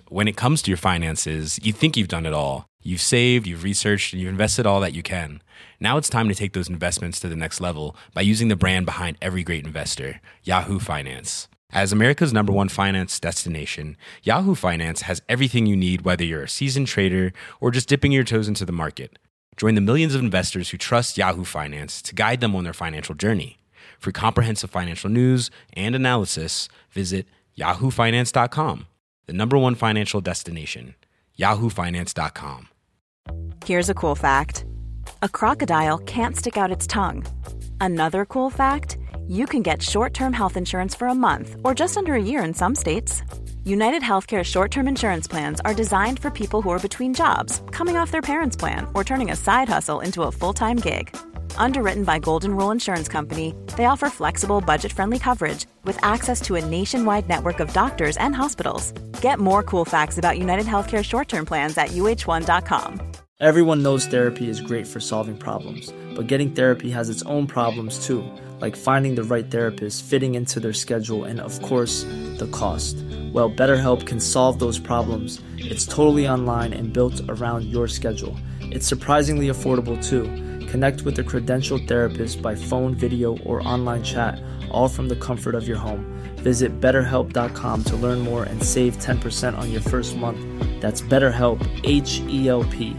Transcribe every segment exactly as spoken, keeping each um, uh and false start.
when it comes to your finances, you think you've done it all. You've saved, you've researched, and you've invested all that you can. Now it's time to take those investments to the next level by using the brand behind every great investor, Yahoo Finance. As America's number one finance destination, Yahoo Finance has everything you need, whether you're a seasoned trader or just dipping your toes into the market. Join the millions of investors who trust Yahoo Finance to guide them on their financial journey. For comprehensive financial news and analysis, visit yahoo finance dot com, the number one financial destination, yahoo finance dot com. Here's a cool fact. A crocodile can't stick out its tongue. Another cool fact, you can get short-term health insurance for a month or just under a year in some states. United Healthcare short-term insurance plans are designed for people who are between jobs, coming off their parents' plan, or turning a side hustle into a full-time gig. Underwritten by Golden Rule Insurance Company, they offer flexible, budget-friendly coverage with access to a nationwide network of doctors and hospitals. Get more cool facts about United Healthcare short-term plans at U H one dot com. Everyone knows therapy is great for solving problems, but getting therapy has its own problems too, like finding the right therapist, fitting into their schedule, and of course, the cost. Well, BetterHelp can solve those problems. It's totally online and built around your schedule. It's surprisingly affordable too. Connect with a credentialed therapist by phone, video, or online chat, all from the comfort of your home. Visit better help dot com to learn more and save ten percent on your first month. That's BetterHelp, H E L P.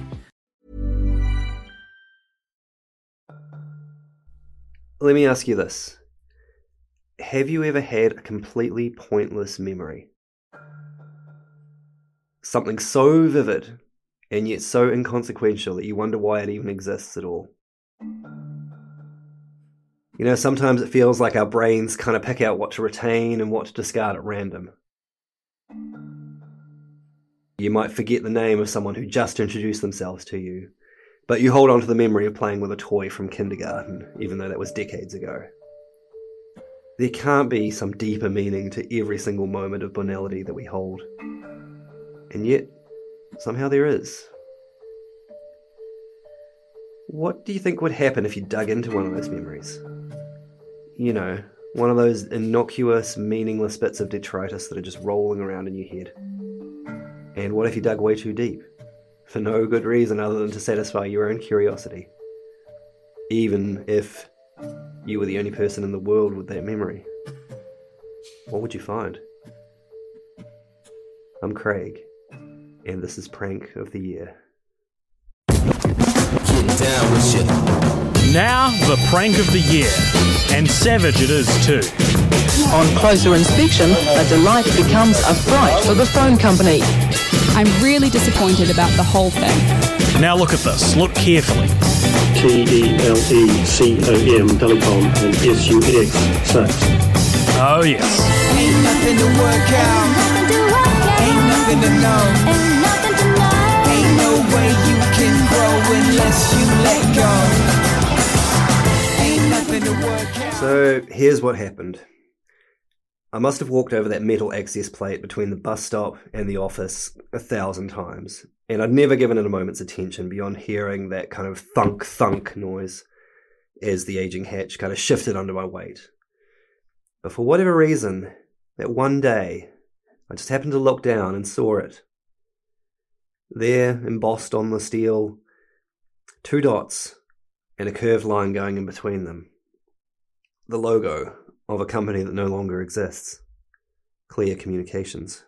Let me ask you this. Have you ever had a completely pointless memory? Something so vivid and yet so inconsequential that you wonder why it even exists at all. You know, sometimes it feels like our brains kind of pick out what to retain and what to discard at random. You might forget the name of someone who just introduced themselves to you, but you hold on to the memory of playing with a toy from kindergarten, even though that was decades ago. There can't be some deeper meaning to every single moment of banality that we hold. And yet, somehow there is. What do you think would happen if you dug into one of those memories? You know, one of those innocuous, meaningless bits of detritus that are just rolling around in your head. And what if you dug way too deep? For no good reason other than to satisfy your own curiosity. Even if you were the only person in the world with that memory. What would you find? I'm Craig, and this is Prank of the Year. Down with shit. Now, the prank of the year. And savage it is too. On closer inspection, a delight becomes a fright for the phone company. I'm really disappointed about the whole thing. Now look at this. Look carefully. T E L E C O M, telecom, and S U X, sex. Oh yes. Ain't nothing to work out. Ain't nothing to know. Ain't nothing to know. Ain't no way you can grow unless you let go. Ain't nothing to work out. So here's what happened. I must have walked over that metal access plate between the bus stop and the office a thousand times, and I'd never given it a moment's attention beyond hearing that kind of thunk-thunk noise as the aging hatch kind of shifted under my weight. But for whatever reason, that one day, I just happened to look down and saw it. There, embossed on the steel, two dots and a curved line going in between them. The logo of a company that no longer exists. Clear Communications.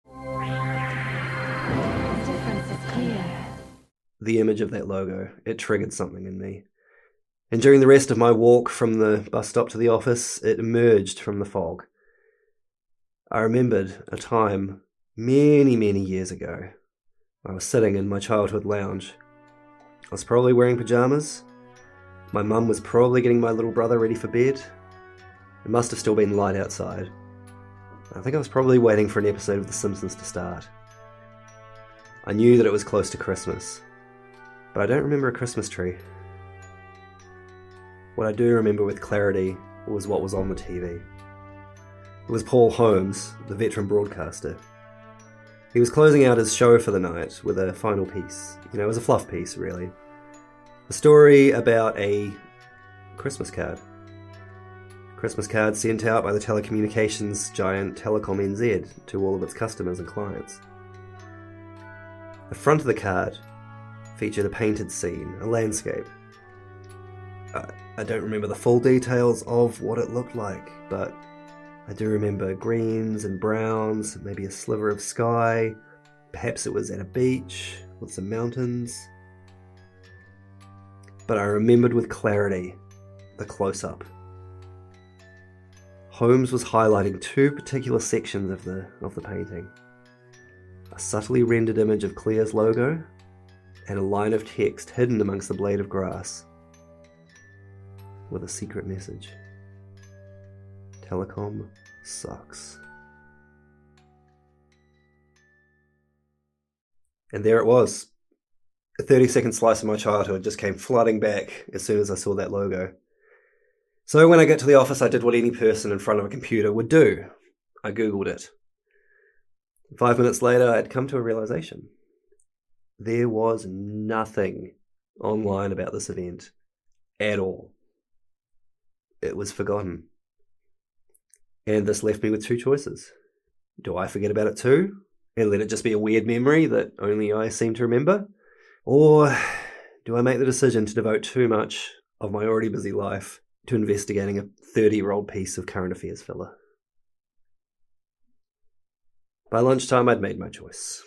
The difference is clear. The image of that logo, it triggered something in me. And during the rest of my walk from the bus stop to the office, it emerged from the fog. I remembered a time many, many years ago. I was sitting in my childhood lounge. I was probably wearing pajamas. My mum was probably getting my little brother ready for bed. It must have still been light outside. I think I was probably waiting for an episode of The Simpsons to start. I knew that it was close to Christmas, but I don't remember a Christmas tree. What I do remember with clarity was what was on the T V. It was Paul Holmes, the veteran broadcaster. He was closing out his show for the night with a final piece. You know, it was a fluff piece, really. A story about a Christmas card. Christmas card sent out by the telecommunications giant Telecom N Z to all of its customers and clients. The front of the card featured a painted scene, a landscape. I, I don't remember the full details of what it looked like, but I do remember greens and browns, maybe a sliver of sky. Perhaps it was at a beach with some mountains. But I remembered with clarity the close-up. Holmes was highlighting two particular sections of the of the painting. A subtly rendered image of Clear's logo and a line of text hidden amongst the blade of grass with a secret message. Telecom sucks. And there it was. A thirty-second slice of my childhood just came flooding back as soon as I saw that logo. So when I got to the office, I did what any person in front of a computer would do. I Googled it. Five minutes later, I'd come to a realization. There was nothing online about this event at all. It was forgotten. And this left me with two choices. Do I forget about it too, and let it just be a weird memory that only I seem to remember? Or do I make the decision to devote too much of my already busy life to investigating a thirty-year-old piece of current affairs filler? By lunchtime, I'd made my choice.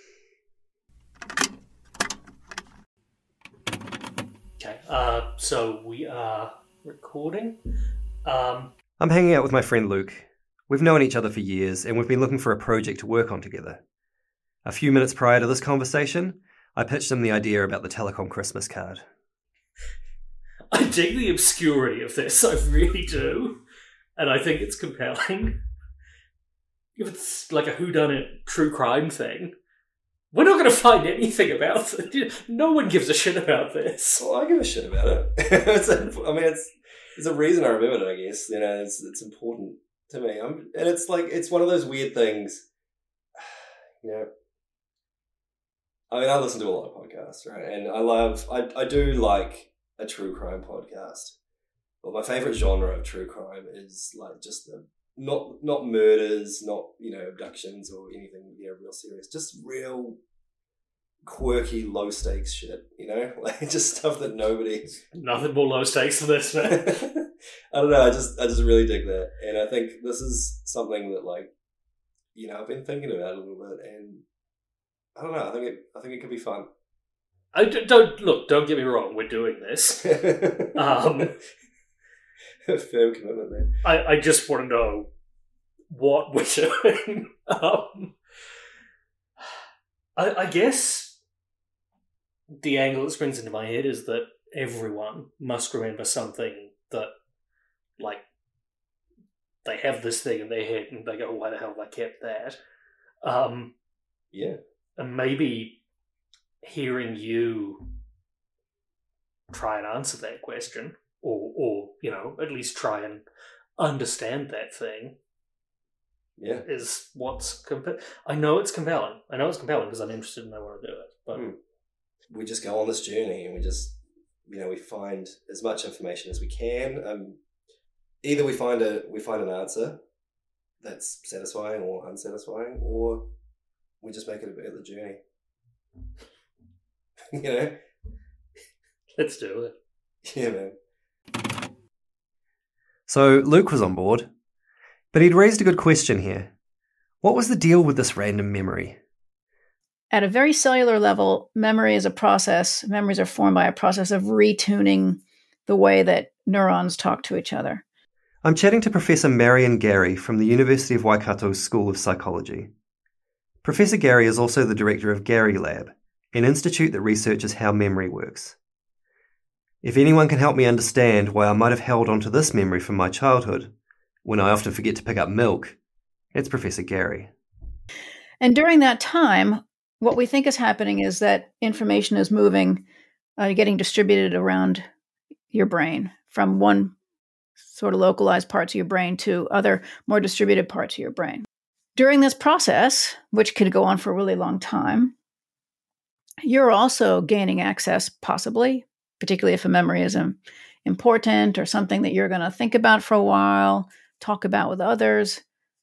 Okay, uh, so we are recording. Um, I'm hanging out with my friend Luke. We've known each other for years, and we've been looking for a project to work on together. A few minutes prior to this conversation, I pitched him the idea about the Telecom Christmas card. I dig the obscurity of this, I really do. And I think it's compelling. If it's like a whodunit true crime thing, we're not going to find anything about it. No one gives a shit about this. Well, I give a shit about it. it's a, I mean, it's it's a reason I remember it, I guess. You know, it's it's important to me. I'm, and it's like, it's one of those weird things, you know. I mean, I listen to a lot of podcasts, right? And I love, I, I do like a true crime podcast. But my favourite genre of true crime is like just the, not not murders, not, you know, abductions or anything, you know, real serious. Just real quirky, low stakes shit, you know? Like just stuff that nobody... Nothing more low stakes than this, man. I don't know, I just I just really dig that. And I think this is something that, like, you know, I've been thinking about a little bit, and I don't know, I think it I think it could be fun. I d- don't look, don't get me wrong, we're doing this. um Firm commitment there. I, I just want to know what we're doing. um, I, I guess the angle that springs into my head is that everyone must remember something that, like, they have this thing in their head and they go, why the hell have I kept that? Um, yeah. And maybe hearing you try and answer that question, or, or you know, at least try and understand that thing, yeah, is what's compelling. I know it's compelling. I know it's compelling because I'm interested and I want to do it. But mm. we just go on this journey and we just, you know, we find as much information as we can. Um, either we find a we find an answer that's satisfying or unsatisfying, or we just make it about the journey. You know, let's do it. Yeah, man. So Luke was on board, but he'd raised a good question here. What was the deal with this random memory? At a very cellular level, memory is a process. Memories are formed by a process of retuning the way that neurons talk to each other. I'm chatting to Professor Marion Gary from the University of Waikato's School of Psychology. Professor Gary is also the director of Gary Lab, an institute that researches how memory works. If anyone can help me understand why I might have held onto this memory from my childhood, when I often forget to pick up milk, it's Professor Gary. And during that time, what we think is happening is that information is moving, uh, getting distributed around your brain from one sort of localized parts of your brain to other more distributed parts of your brain. During this process, which could go on for a really long time, you're also gaining access, possibly, particularly if a memory is um, important or something that you're going to think about for a while, talk about with others.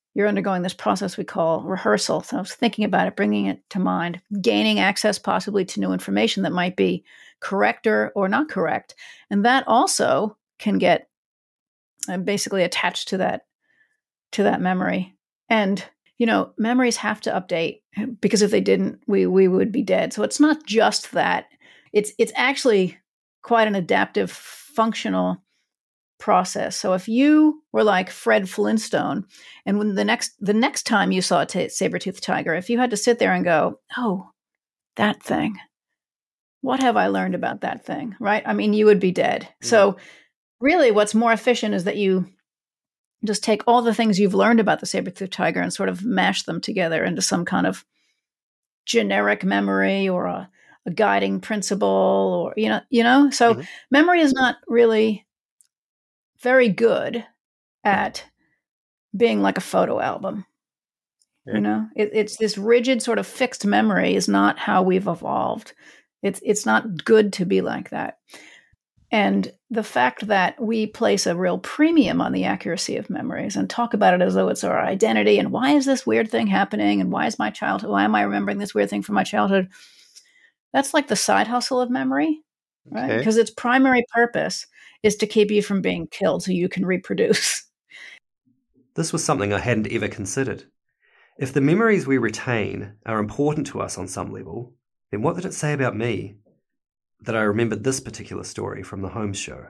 you're undergoing this process we call rehearsal. So I was thinking about it, bringing it to mind, gaining access possibly to new information that might be correct or, or not correct. And that also can get uh, basically attached to that, to that memory. And, you know, memories have to update, because if they didn't, we, we would be dead. So it's not just that. It's, it's actually quite an adaptive, functional process. So if you were like Fred Flintstone, and when the next the next time you saw a t- saber-toothed tiger, if you had to sit there and go, oh, that thing, what have I learned about that thing, right? I mean, you would be dead. Mm. So really what's more efficient is that you just take all the things you've learned about the saber-toothed tiger and sort of mash them together into some kind of generic memory or a, a guiding principle, or, you know, you know, so mm-hmm. memory is not really very good at being like a photo album. Yeah. You know, it, it's this rigid sort of fixed memory is not how we've evolved. It's it's not good to be like that. And the fact that we place a real premium on the accuracy of memories and talk about it as though it's our identity, and why is this weird thing happening, and why is my childhood, why am I remembering this weird thing from my childhood? That's like the side hustle of memory, right? Because okay. its primary purpose is to keep you from being killed so you can reproduce. This was something I hadn't ever considered. If the memories we retain are important to us on some level, then what did it say about me that I remembered this particular story from the Holmes show?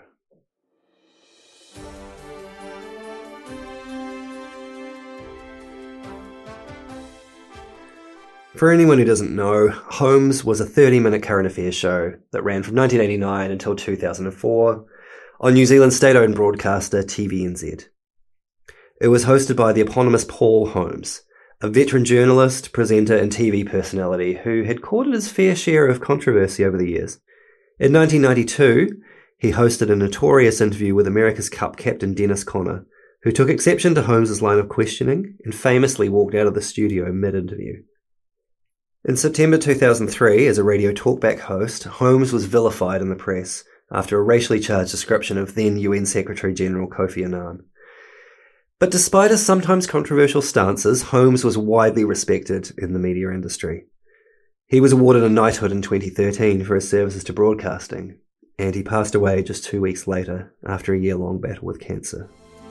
For anyone who doesn't know, Holmes was a thirty-minute current affairs show that ran from nineteen eighty-nine until two thousand four on New Zealand's state-owned broadcaster T V N Z. It was hosted by the eponymous Paul Holmes, a veteran journalist, presenter and T V personality who had courted his fair share of controversy over the years. In nineteen ninety-two, he hosted a notorious interview with America's Cup captain Dennis Conner, who took exception to Holmes' line of questioning and famously walked out of the studio mid-interview. In September two thousand three, as a radio talkback host, Holmes was vilified in the press after a racially charged description of then U N Secretary-General Kofi Annan. But despite his sometimes controversial stances, Holmes was widely respected in the media industry. He was awarded a knighthood in twenty thirteen for his services to broadcasting, and he passed away just two weeks later after a year-long battle with cancer.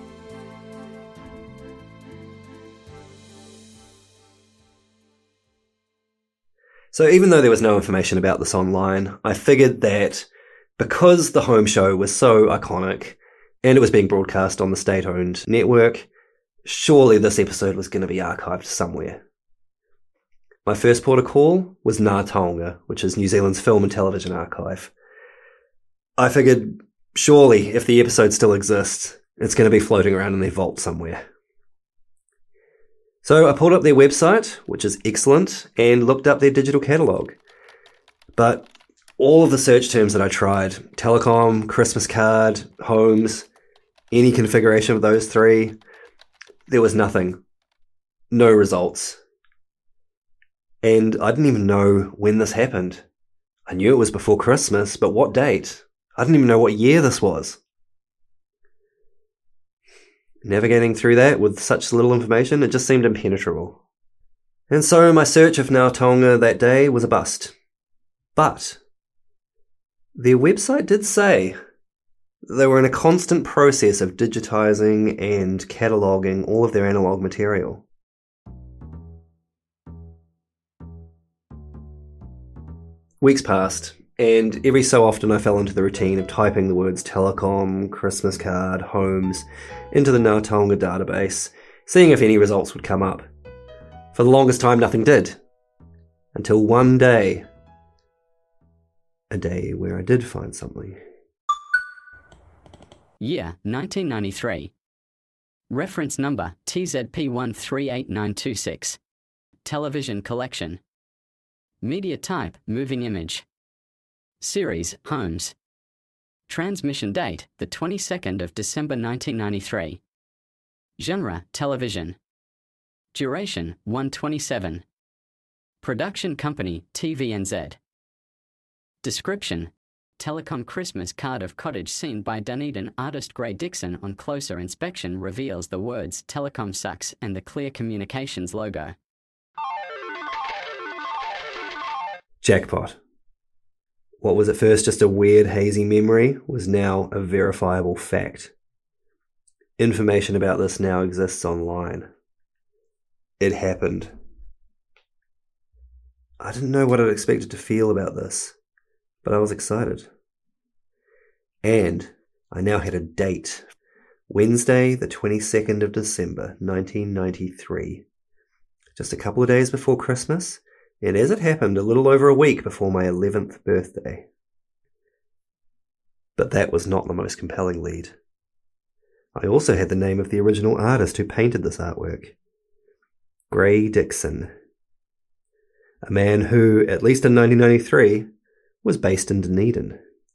So even though there was no information about this online, I figured that because the Holmes show was so iconic and it was being broadcast on the state-owned network, surely this episode was going to be archived somewhere. My first port of call was Ngā Taonga, which is New Zealand's film and television archive. I figured, surely, if the episode still exists, it's going to be floating around in their vault somewhere. So I pulled up their website, which is excellent, and looked up their digital catalogue. But all of the search terms that I tried, telecom, Christmas card, Holmes, any configuration of those three, there was nothing. No results. And I didn't even know when this happened. I knew it was before Christmas, but what date? I didn't even know what year this was. Navigating through that with such little information, it just seemed impenetrable. And so my search of Ngā Taonga that day was a bust. But their website did say they were in a constant process of digitising and cataloguing all of their analogue material. Weeks passed, and every so often I fell into the routine of typing the words telecom, Christmas card, Holmes into the Ngā Taonga database, seeing if any results would come up. For the longest time, nothing did. Until one day, a day where I did find something. Year nineteen ninety-three. Reference number T Z P one three eight nine two six. Television collection. Media type moving image. Series Holmes. Transmission date the twenty-second of December nineteen ninety-three. Genre television. Duration one twenty-seven. Production company T V N Z. Description: Telecom Christmas card of cottage seen by Dunedin artist Gray Dixon on closer inspection reveals the words Telecom sucks and the Clear Communications logo. Jackpot. What was at first just a weird, hazy memory was now a verifiable fact. Information about this now exists online. It happened. I didn't know what I'd expected to feel about this, but I was excited. And I now had a date. Wednesday, the twenty-second of December, nineteen ninety-three. Just a couple of days before Christmas, and as it happened, a little over a week before my eleventh birthday. But that was not the most compelling lead. I also had the name of the original artist who painted this artwork. Gray Dixon. A man who, at least in nineteen ninety-three, was based in Dunedin.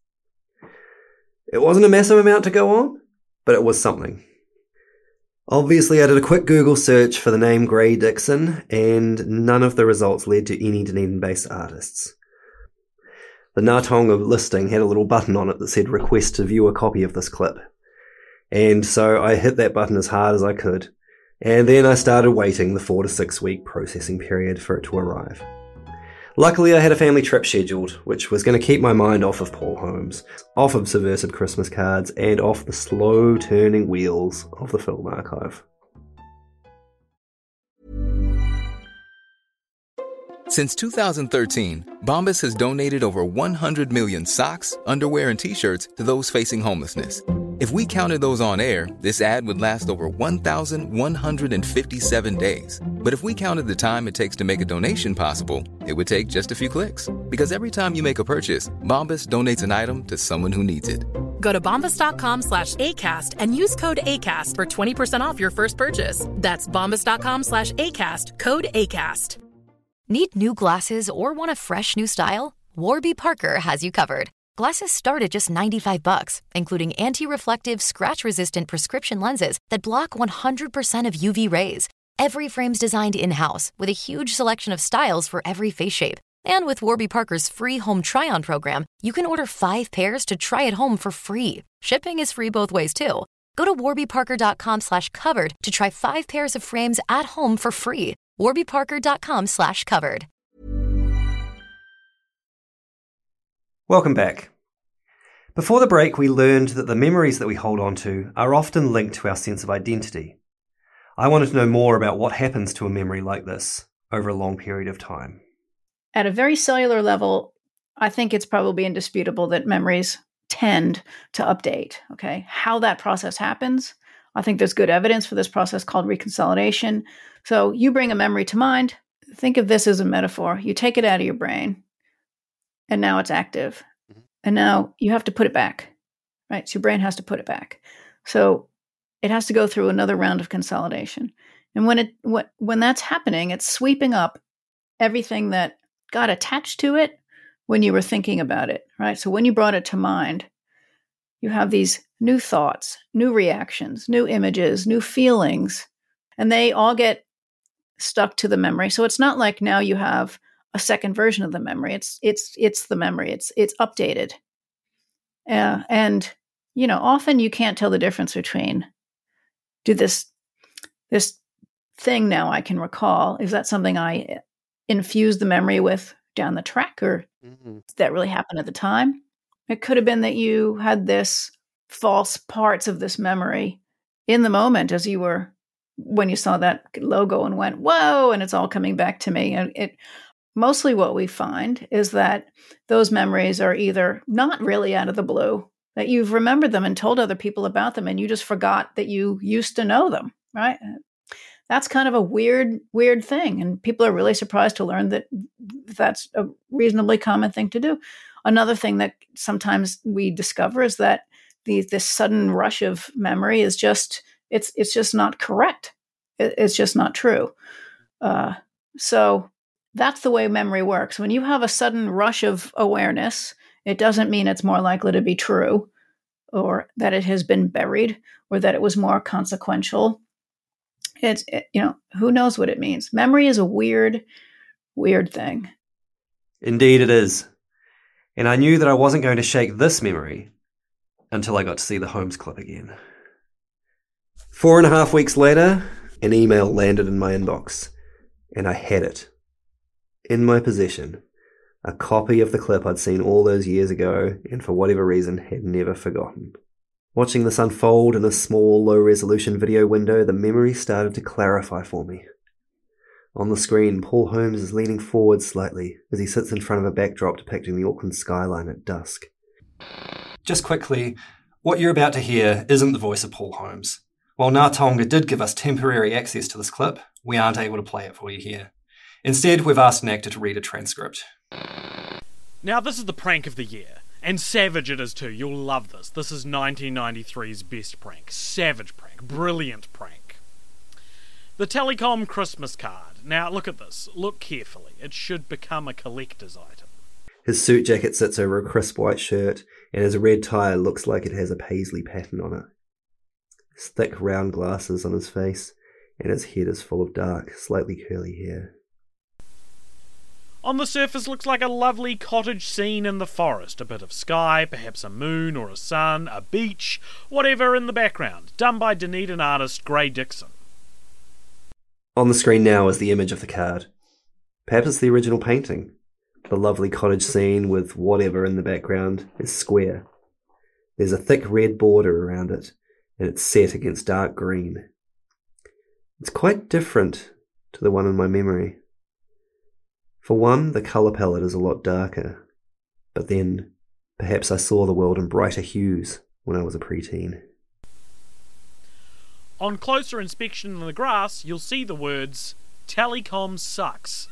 It wasn't a massive amount to go on, but it was something. Obviously, I did a quick Google search for the name Gray Dixon, and none of the results led to any Dunedin-based artists. The Ngatonga listing had a little button on it that said request to view a copy of this clip. And so I hit that button as hard as I could, and then I started waiting the four to six week processing period for it to arrive. Luckily, I had a family trip scheduled, which was going to keep my mind off of Paul Holmes, off of subversive Christmas cards, and off the slow-turning wheels of the film archive. Since two thousand thirteen, Bombas has donated over one hundred million socks, underwear, and T-shirts to those facing homelessness. If we counted those on air, this ad would last over one thousand one hundred fifty-seven days. But if we counted the time it takes to make a donation possible, it would take just a few clicks. Because every time you make a purchase, Bombas donates an item to someone who needs it. Go to bombas.com slash ACAST and use code ACAST for twenty percent off your first purchase. That's bombas.com slash ACAST, code ACAST. Need new glasses or want a fresh new style? Warby Parker has you covered. Glasses start at just ninety-five bucks, including anti-reflective, scratch-resistant prescription lenses that block one hundred percent of U V rays. Every frame's designed in-house with a huge selection of styles for every face shape. And with Warby Parker's free home try-on program, you can order five pairs to try at home for free. Shipping is free both ways, too. Go to warbyparker.com slash covered to try five pairs of frames at home for free. warbyparker.com slash covered. Welcome back. Before the break, we learned that the memories that we hold on to are often linked to our sense of identity. I wanted to know more about what happens to a memory like this over a long period of time. At a very cellular level, I think it's probably indisputable that memories tend to update. Okay, how that process happens, I think there's good evidence for this process called reconsolidation. So you bring a memory to mind. Think of this as a metaphor. You take it out of your brain, and now it's active. And now you have to put it back, right? So your brain has to put it back. So it has to go through another round of consolidation. And when it what, when that's happening, it's sweeping up everything that got attached to it when you were thinking about it, right? So when you brought it to mind, you have these new thoughts, new reactions, new images, new feelings, and they all get stuck to the memory. So it's not like now you have a second version of the memory. It's it's it's the memory. It's it's updated. Uh, and you know, often you can't tell the difference between do this this thing now I can recall. Is that something I infused the memory with down the track, or mm-hmm. did that really happen at the time? It could have been that you had this false parts of this memory in the moment as you were when you saw that logo and went, whoa, and it's all coming back to me. And it mostly what we find is that those memories are either not really out of the blue, that you've remembered them and told other people about them, and you just forgot that you used to know them, right? That's kind of a weird, weird thing. And people are really surprised to learn that that's a reasonably common thing to do. Another thing that sometimes we discover is that the, this sudden rush of memory is just, it's it's just not correct. It, it's just not true. Uh, so that's the way memory works. When you have a sudden rush of awareness, it doesn't mean it's more likely to be true, or that it has been buried, or that it was more consequential. It's, it, you know, who knows what it means. Memory is a weird, weird thing. Indeed it is. And I knew that I wasn't going to shake this memory until I got to see the Holmes clip again. Four and a half weeks later, an email landed in my inbox, and I had it. In my possession, a copy of the clip I'd seen all those years ago, and for whatever reason had never forgotten. Watching this unfold in a small, low-resolution video window, the memory started to clarify for me. On the screen, Paul Holmes is leaning forward slightly as he sits in front of a backdrop depicting the Auckland skyline at dusk. Just quickly, what you're about to hear isn't the voice of Paul Holmes. While Ngā Taonga did give us temporary access to this clip, we aren't able to play it for you here. Instead, we've asked an actor to read a transcript. Now, this is the prank of the year. And savage it is too. You'll love this. This is nineteen ninety-three's best prank. Savage prank. Brilliant prank. The Telecom Christmas card. Now, look at this. Look carefully. It should become a collector's item. His suit jacket sits over a crisp white shirt, and his red tie looks like it has a paisley pattern on it. His thick round glasses on his face, and his head is full of dark, slightly curly hair. On the surface looks like a lovely cottage scene in the forest. A bit of sky, perhaps a moon or a sun, a beach, whatever in the background. Done by Dunedin artist Gray Dixon. On the screen now is the image of the card. Perhaps it's the original painting. The lovely cottage scene with whatever in the background is square. There's a thick red border around it, and it's set against dark green. It's quite different to the one in my memory. For one, the colour palette is a lot darker, but then perhaps I saw the world in brighter hues when I was a preteen. On closer inspection in the grass, you'll see the words, Telecom sucks.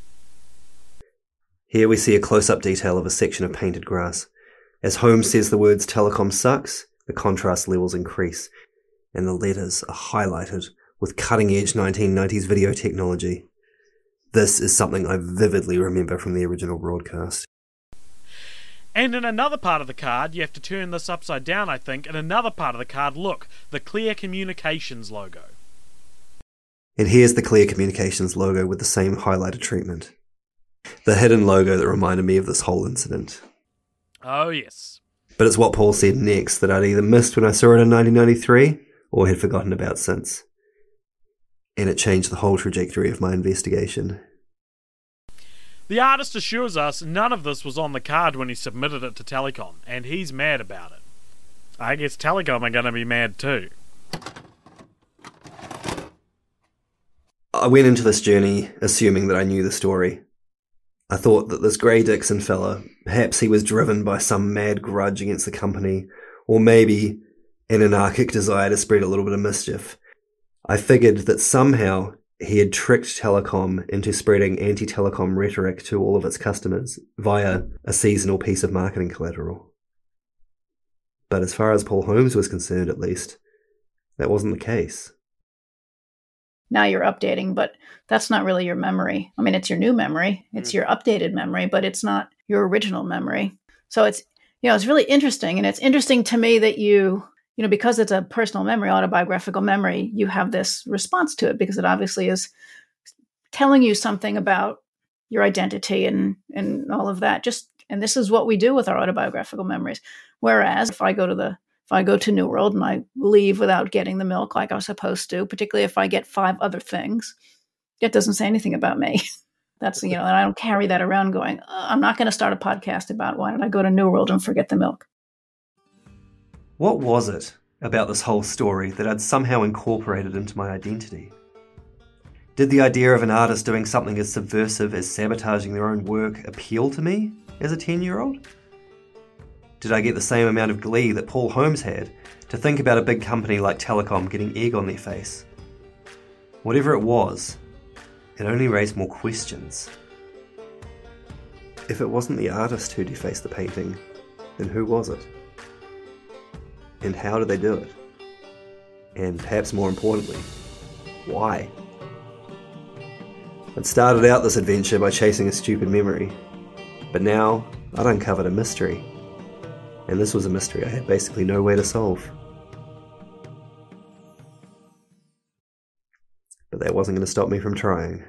Here we see a close-up detail of a section of painted grass. As Holmes says the words Telecom sucks, the contrast levels increase, and the letters are highlighted with cutting-edge nineteen nineties video technology. This is something I vividly remember from the original broadcast. And in another part of the card, you have to turn this upside down, I think. In another part of the card, look, the Clear Communications logo. And here's the Clear Communications logo with the same highlighted treatment. The hidden logo that reminded me of this whole incident. Oh, yes. But it's what Paul said next that I'd either missed when I saw it in nineteen ninety-three or had forgotten about since. And it changed the whole trajectory of my investigation. The artist assures us none of this was on the card when he submitted it to Telecom, and he's mad about it. I guess Telecom are going to be mad too. I went into this journey assuming that I knew the story. I thought that this Gray Dixon fella, perhaps he was driven by some mad grudge against the company, or maybe an anarchic desire to spread a little bit of mischief. I figured that somehow he had tricked Telecom into spreading anti-Telecom rhetoric to all of its customers via a seasonal piece of marketing collateral. But as far as Paul Holmes was concerned, at least, that wasn't the case. Now you're updating, but that's not really your memory. I mean, it's your new memory. It's mm. your updated memory, but it's not your original memory. So it's, you know, it's really interesting. And it's interesting to me that you... You know, because it's a personal memory, autobiographical memory, you have this response to it because it obviously is telling you something about your identity and, and all of that. Just and this is what we do with our autobiographical memories. Whereas if I go to the if I go to New World and I leave without getting the milk like I was supposed to, particularly if I get five other things, it doesn't say anything about me. That's, you know, and I don't carry that around going, oh, I'm not going to start a podcast about why did I go to New World and forget the milk. What was it about this whole story that I'd somehow incorporated into my identity? Did the idea of an artist doing something as subversive as sabotaging their own work appeal to me as a ten-year-old? Did I get the same amount of glee that Paul Holmes had to think about a big company like Telecom getting egg on their face? Whatever it was, it only raised more questions. If it wasn't the artist who defaced the painting, then who was it? And how did they do it? And perhaps more importantly, why? I'd started out this adventure by chasing a stupid memory, but now I'd uncovered a mystery. And this was a mystery I had basically no way to solve. But that wasn't going to stop me from trying.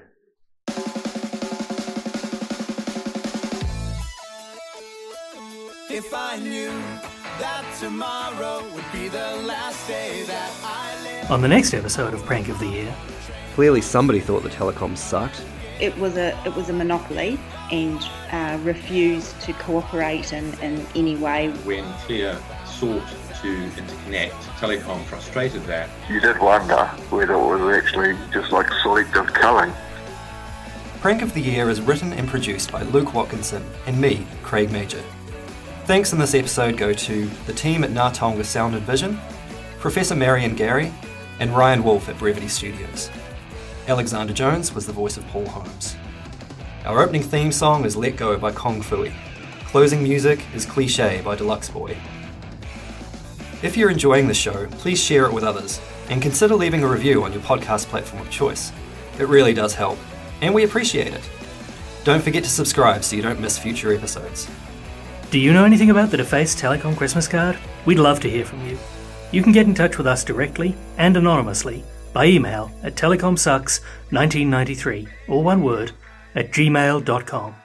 If I knew that tomorrow would be the last day that I live. On the next episode of Prank of the Year. Clearly somebody thought the telecoms sucked. It was a it was a monopoly and uh, refused to cooperate in, in any way. When Clear sought to interconnect, Telecom frustrated that. You did wonder whether it was actually just like selective culling. Prank of the Year is written and produced by Luke Watkinson and me, Craig Major. Thanks in this episode go to the team at Ngā Taonga Sound and Vision, Professor Marion Gary, and Ryan Wolf at Brevity Studios. Alexander Jones was the voice of Paul Holmes. Our opening theme song is Let Go by Kong Fui. Closing music is Cliché by Deluxe Boy. If you're enjoying the show, please share it with others, and consider leaving a review on your podcast platform of choice. It really does help, and we appreciate it. Don't forget to subscribe so you don't miss future episodes. Do you know anything about the Defaced Telecom Christmas card? We'd love to hear from you. You can get in touch with us directly and anonymously by email at telecomsucks nineteen ninety-three, all one word, at gmail dot com.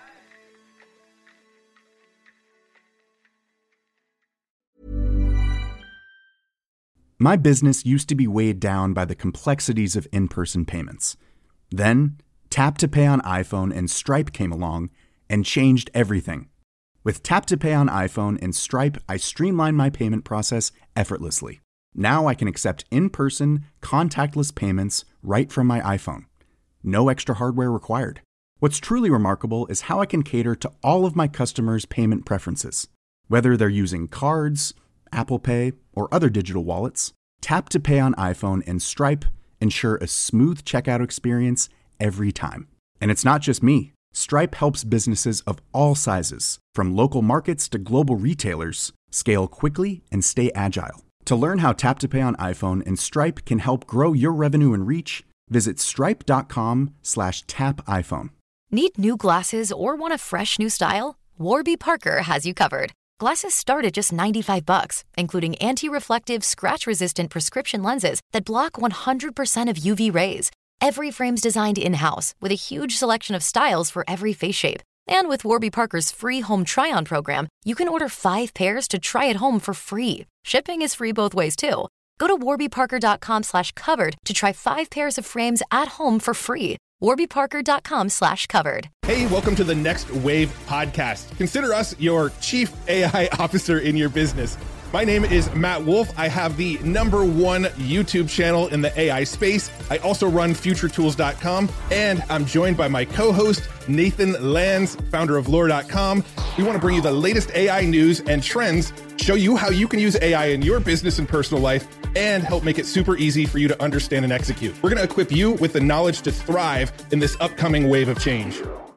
My business used to be weighed down by the complexities of in-person payments. Then, Tap to Pay on iPhone and Stripe came along and changed everything. With Tap to Pay on iPhone and Stripe, I streamlined my payment process effortlessly. Now I can accept in-person, contactless payments right from my iPhone. No extra hardware required. What's truly remarkable is how I can cater to all of my customers' payment preferences. Whether they're using cards, Apple Pay, or other digital wallets, Tap to Pay on iPhone and Stripe ensure a smooth checkout experience every time. And it's not just me. Stripe helps businesses of all sizes, from local markets to global retailers, scale quickly and stay agile. To learn how Tap to Pay on iPhone and Stripe can help grow your revenue and reach, visit stripe.com slash tap iPhone. Need new glasses or want a fresh new style? Warby Parker has you covered. Glasses start at just ninety-five bucks, including anti-reflective, scratch-resistant prescription lenses that block one hundred percent of U V rays. Every frame's designed in-house with a huge selection of styles for every face shape. And with Warby Parker's free home try-on program, you can order five pairs to try at home for free. Shipping is free both ways, too. Go to warbyparker.com slash covered to try five pairs of frames at home for free. warbyparker.com slash covered. Hey, welcome to the Next Wave podcast. Consider us your chief A I officer in your business. My name is Matt Wolf. I have the number one YouTube channel in the A I space. I also run future tools dot com, and I'm joined by my co-host, Nathan Lands, founder of lore dot com. We want to bring you the latest A I news and trends, show you how you can use A I in your business and personal life, and help make it super easy for you to understand and execute. We're going to equip you with the knowledge to thrive in this upcoming wave of change.